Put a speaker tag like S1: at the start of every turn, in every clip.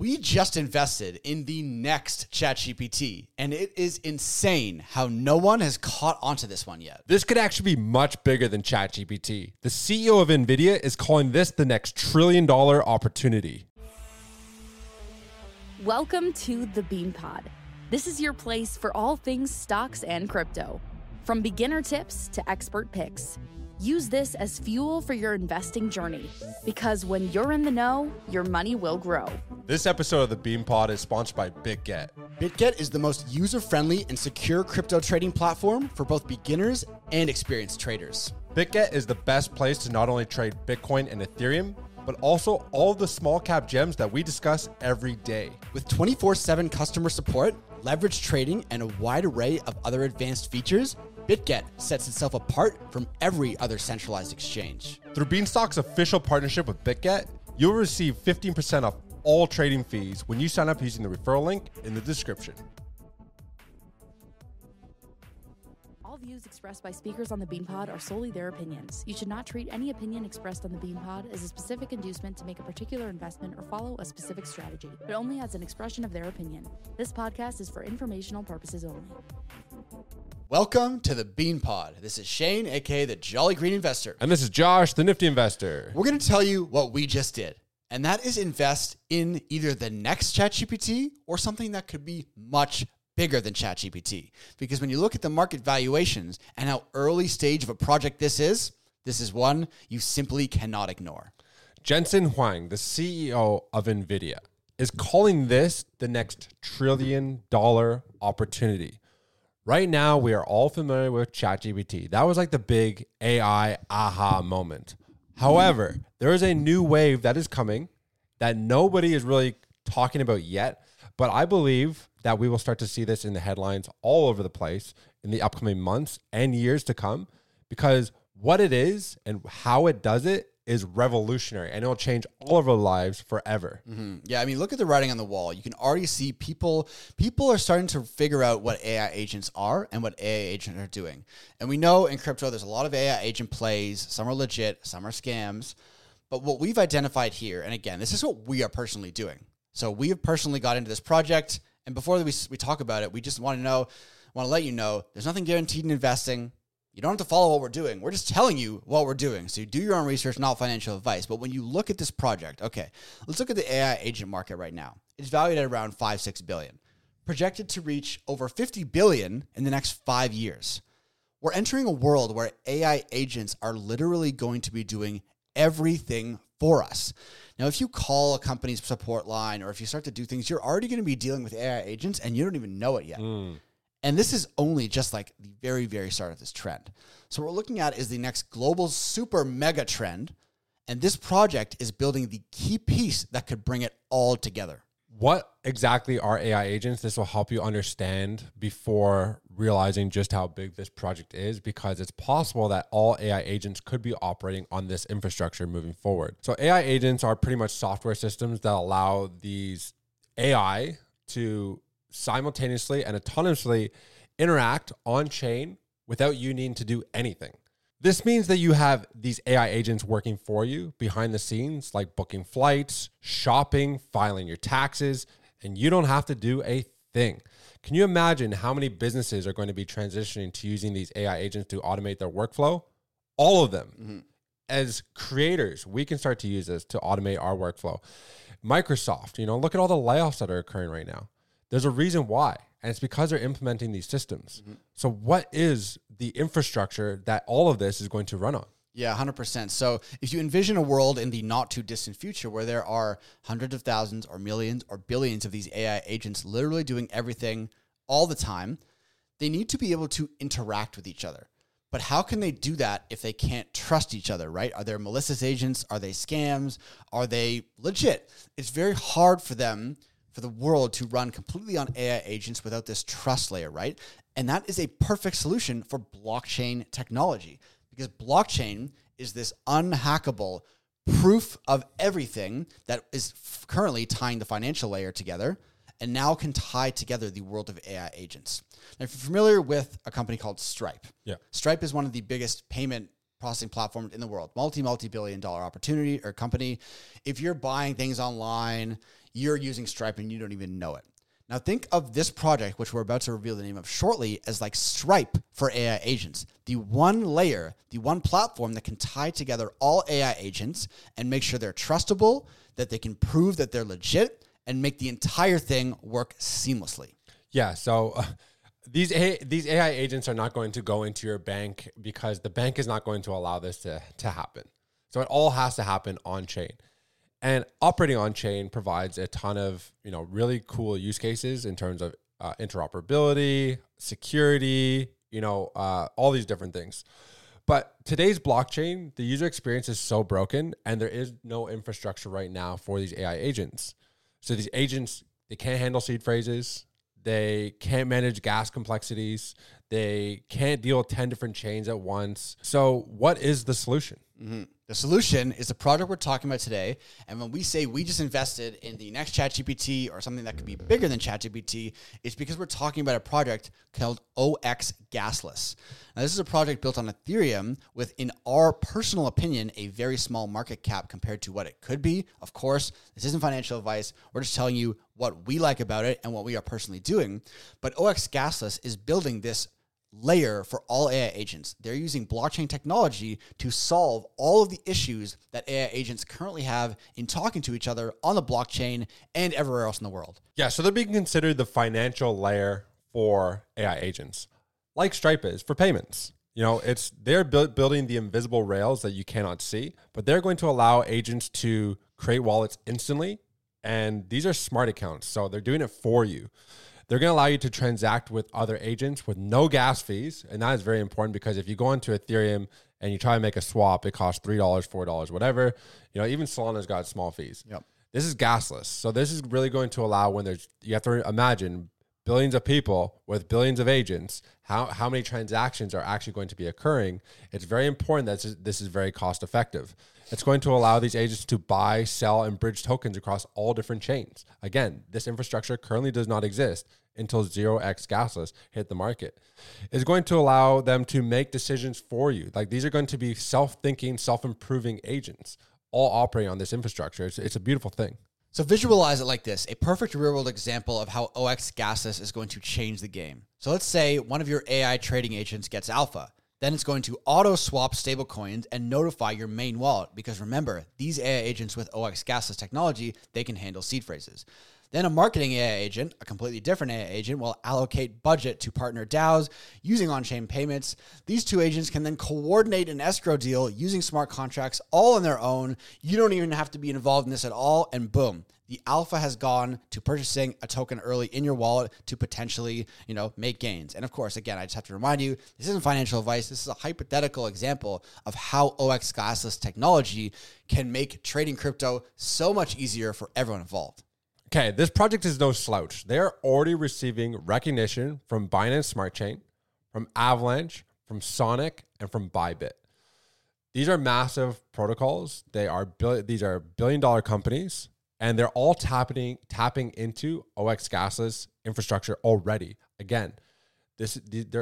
S1: We just invested in the next ChatGPT, and it is insane how no one has caught onto this one yet.
S2: This could actually be much bigger than ChatGPT. The CEO of NVIDIA is calling this the next $1 trillion opportunity.
S3: Welcome to the Bean Pod. This is your place for all things stocks and crypto. From beginner tips to expert picks. Use this as fuel for your investing journey, because when you're in the know, your money will grow.
S2: This episode of the Bean Pod is sponsored by BitGet.
S1: BitGet is the most user-friendly and secure crypto trading platform for both beginners and experienced traders.
S2: BitGet is the best place to not only trade Bitcoin and Ethereum, but also all the small cap gems that we discuss every day.
S1: With 24/7 customer support, leverage trading, and a wide array of other advanced features, BitGet sets itself apart from every other centralized exchange.
S2: Through Beanstalk's official partnership with BitGet, you'll receive 15% off all trading fees when you sign up using the referral link in the description.
S3: All views expressed by speakers on the Bean Pod are solely their opinions. You should not treat any opinion expressed on the Bean Pod as a specific inducement to make a particular investment or follow a specific strategy, but only as an expression of their opinion. This podcast is for informational purposes only.
S1: Welcome to the Bean Pod. This is Shane, aka the Jolly Green Investor.
S2: And this is Josh, the Nifty Investor.
S1: We're going to tell you what we just did, and that is invest in either the next ChatGPT or something that could be much bigger than ChatGPT. Because when you look at the market valuations and how early stage of a project this is one you simply cannot ignore.
S2: Jensen Huang, the CEO of NVIDIA, is calling this the next $1 trillion opportunity. Right now, we are all familiar with ChatGPT. That was like the big AI aha moment. However, there is a new wave that is coming that nobody is really talking about yet, but I believe that we will start to see this in the headlines all over the place in the upcoming months and years to come, because what it is and how it does it is revolutionary, and it will change all of our lives forever.
S1: Mm-hmm. Yeah, I mean, look at the writing on the wall. You can already see people are starting to figure out what AI agents are and what AI agents are doing. And we know in crypto, there's a lot of AI agent plays. Some are legit, some are scams. But what we've identified here, and again, this is what we are personally doing. So we have personally got into this project, and before we talk about it, we just want to let you know, there's nothing guaranteed in investing. You don't have to follow what we're doing. We're just telling you what we're doing. So you do your own research, not financial advice. But when you look at this project, okay, let's look at the AI agent market right now. It's valued at around $5-6 billion, projected to reach over $50 billion in the next 5 years. We're entering a world where AI agents are literally going to be doing everything for us. Now, if you call a company's support line or if you start to do things, you're already going to be dealing with AI agents and you don't even know it yet. And this is only just like the very, very start of this trend. So what we're looking at is the next global super mega trend. And this project is building the key piece that could bring it all together.
S2: What exactly are AI agents? This will help you understand before realizing just how big this project is, because it's possible that all AI agents could be operating on this infrastructure moving forward. So AI agents are pretty much software systems that allow these AI to simultaneously and autonomously interact on chain without you needing to do anything. This means that you have these AI agents working for you behind the scenes, like booking flights, shopping, filing your taxes, and you don't have to do a thing. Can you imagine how many businesses are going to be transitioning to using these AI agents to automate their workflow? All of them. Mm-hmm. As creators, we can start to use this to automate our workflow. Microsoft, look at all the layoffs that are occurring right now. There's a reason why, and it's because they're implementing these systems. Mm-hmm. So what is the infrastructure that all of this is going to run on?
S1: Yeah, 100%. So if you envision a world in the not too distant future where there are hundreds of thousands or millions or billions of these AI agents literally doing everything all the time, they need to be able to interact with each other. But how can they do that if they can't trust each other, right? Are there malicious agents? Are they scams? Are they legit? It's very hard for the world to run completely on AI agents without this trust layer, right? And that is a perfect solution for blockchain technology, because blockchain is this unhackable proof of everything that is currently tying the financial layer together and now can tie together the world of AI agents. Now, if you're familiar with a company called Stripe, Stripe is one of the biggest payment processing platform in the world, multi-billion dollar opportunity or company. If you're buying things online, you're using Stripe and you don't even know it. Now think of this project, which we're about to reveal the name of shortly, as like Stripe for AI agents. The one layer, the one platform that can tie together all AI agents and make sure they're trustable, that they can prove that they're legit, and make the entire thing work seamlessly.
S2: Yeah, so these AI agents are not going to go into your bank because the bank is not going to allow this to happen. So it all has to happen on chain. And operating on chain provides a ton of, really cool use cases in terms of interoperability, security, all these different things. But today's blockchain, the user experience is so broken, and there is no infrastructure right now for these AI agents. So these agents, they can't handle seed phrases. They can't manage gas complexities. They can't deal with 10 different chains at once. So what is the solution?
S1: Mm-hmm. The solution is the project we're talking about today. And when we say we just invested in the next ChatGPT or something that could be bigger than ChatGPT, it's because we're talking about a project called OX Gasless. Now, this is a project built on Ethereum with, in our personal opinion, a very small market cap compared to what it could be. Of course, this isn't financial advice. We're just telling you what we like about it and what we are personally doing. But OX Gasless is building this layer for all AI agents. They're using blockchain technology to solve all of the issues that AI agents currently have in talking to each other on the blockchain and everywhere else in the world.
S2: Yeah, so they're being considered the financial layer for AI agents, like Stripe is for payments. They're building the invisible rails that you cannot see, but they're going to allow agents to create wallets instantly. And these are smart accounts, so they're doing it for you. They're going to allow you to transact with other agents with no gas fees. And that is very important because if you go into Ethereum and you try to make a swap, it costs $3, $4, whatever. Even Solana's got small fees.
S1: Yep.
S2: This is gasless. So this is really going to allow you have to imagine billions of people with billions of agents, how many transactions are actually going to be occurring. It's very important that this is very cost effective. It's going to allow these agents to buy, sell, and bridge tokens across all different chains. Again, this infrastructure currently does not exist until 0x Gasless hit the market. It's going to allow them to make decisions for you. Like these are going to be self-thinking, self-improving agents, all operating on this infrastructure. It's a beautiful thing.
S1: So visualize it like this, a perfect real-world example of how OX Gasless is going to change the game. So let's say one of your AI trading agents gets alpha. Then it's going to auto-swap stablecoins and notify your main wallet because remember, these AI agents with OX Gasless technology, they can handle seed phrases. Then a marketing AI agent, a completely different AI agent, will allocate budget to partner DAOs using on-chain payments. These two agents can then coordinate an escrow deal using smart contracts all on their own. You don't even have to be involved in this at all, and boom. The alpha has gone to purchasing a token early in your wallet to potentially, make gains. And of course, again, I just have to remind you, this isn't financial advice. This is a hypothetical example of how OX Gasless technology can make trading crypto so much easier for everyone involved.
S2: Okay, this project is no slouch. They're already receiving recognition from Binance Smart Chain, from Avalanche, from Sonic, and from Bybit. These are massive protocols. These are billion-dollar companies. And they're all tapping into OX Gasless infrastructure already. Again, this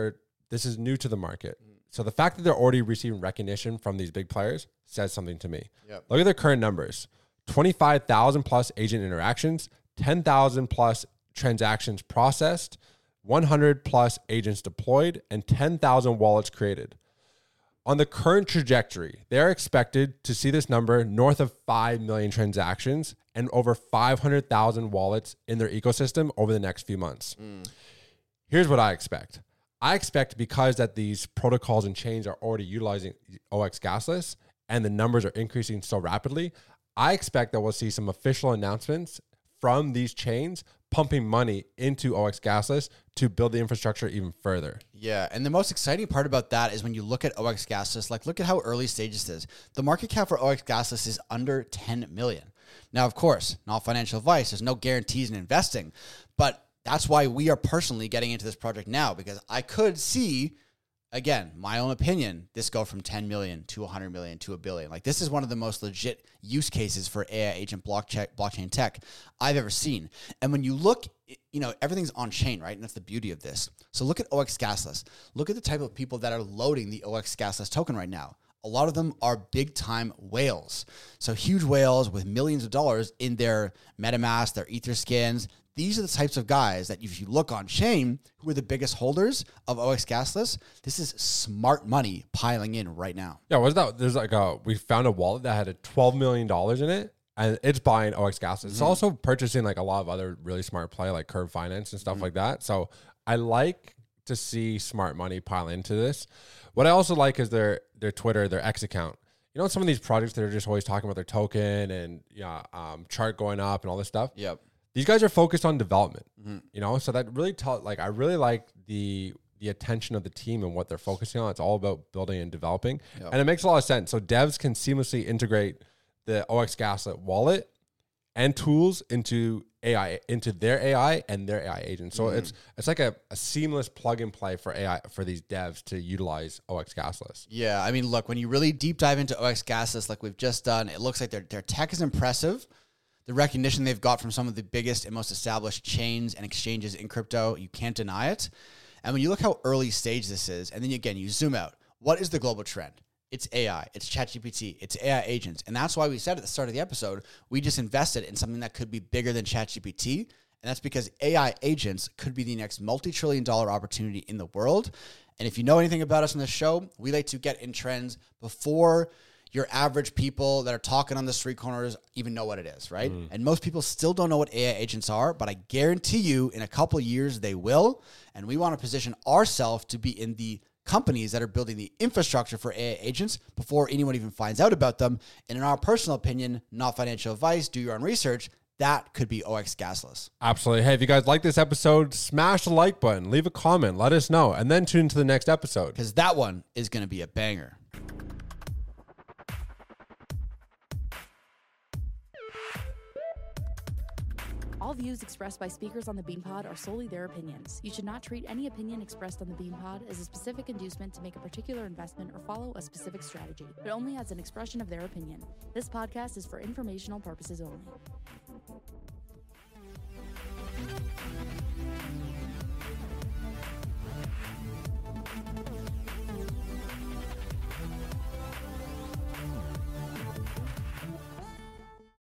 S2: is new to the market. So the fact that they're already receiving recognition from these big players says something to me.
S1: Yep.
S2: Look at their current numbers. 25,000 plus agent interactions, 10,000 plus transactions processed, 100 plus agents deployed, and 10,000 wallets created. On the current trajectory, they're expected to see this number north of 5 million transactions and over 500,000 wallets in their ecosystem over the next few months. Here's what I expect. I expect because that these protocols and chains are already utilizing OX Gasless and the numbers are increasing so rapidly, I expect that we'll see some official announcements from these chains pumping money into OX Gasless to build the infrastructure even further.
S1: Yeah, and the most exciting part about that is when you look at OX Gasless, look at how early stage this is. The market cap for OX Gasless is under 10 million. Now, of course, not financial advice. There's no guarantees in investing, but that's why we are personally getting into this project now, because I could see, again, my own opinion, this go from 10 million to 100 million to $1 billion. Like this is one of the most legit use cases for AI agent blockchain tech I've ever seen. And when you look, everything's on chain, right? And that's the beauty of this. So look at OX Gasless. Look at the type of people that are loading the OX Gasless token right now. a lot of them are big time whales. So huge whales with millions of dollars in their MetaMask, their Etherscans. These are the types of guys that if you look on chain, who are the biggest holders of OX Gasless, this is smart money piling in right now.
S2: Yeah, was that? There's we found a wallet that had a $12 million in it, and it's buying OX Gasless. It's also purchasing like a lot of other really smart play like Curve Finance and stuff like that. So I like to see smart money pile into this. What I also like is their Twitter, their X account. You know, some of these projects that are just always talking about their token and chart going up and all this stuff.
S1: Yep.
S2: These guys are focused on development, you know, so that really I really like the attention of the team and what they're focusing on. It's all about building and developing, and it makes a lot of sense. So devs can seamlessly integrate the OX Gaslit wallet and tools into AI, into their AI and their AI agents. So it's like a seamless plug and play for AI for these devs to utilize OX Gasless.
S1: Yeah, I mean, look, when you really deep dive into OX Gasless like we've just done, it looks like their tech is impressive. The recognition they've got from some of the biggest and most established chains and exchanges in crypto, you can't deny it. And when you look how early stage this is, and then again, you zoom out, what is the global trend? It's AI, it's ChatGPT, it's AI agents. And that's why we said at the start of the episode, we just invested in something that could be bigger than ChatGPT. And that's because AI agents could be the next multi-trillion-dollar opportunity in the world. And if you know anything about us on this show, we like to get in trends before your average people that are talking on the street corners even know what it is, right? And most people still don't know what AI agents are, but I guarantee you in a couple of years they will. And we want to position ourselves to be in the companies that are building the infrastructure for AI agents before anyone even finds out about them. And in our personal opinion, not financial advice, do your own research, that could be OX Gasless.
S2: Absolutely. Hey, if you guys like this episode, smash the like button, leave a comment, let us know, and then tune into the next episode.
S1: Because that one is going to be a banger.
S3: All views expressed by speakers on the BeanPod are solely their opinions. You should not treat any opinion expressed on the BeanPod as a specific inducement to make a particular investment or follow a specific strategy, but only as an expression of their opinion. This podcast is for informational purposes only.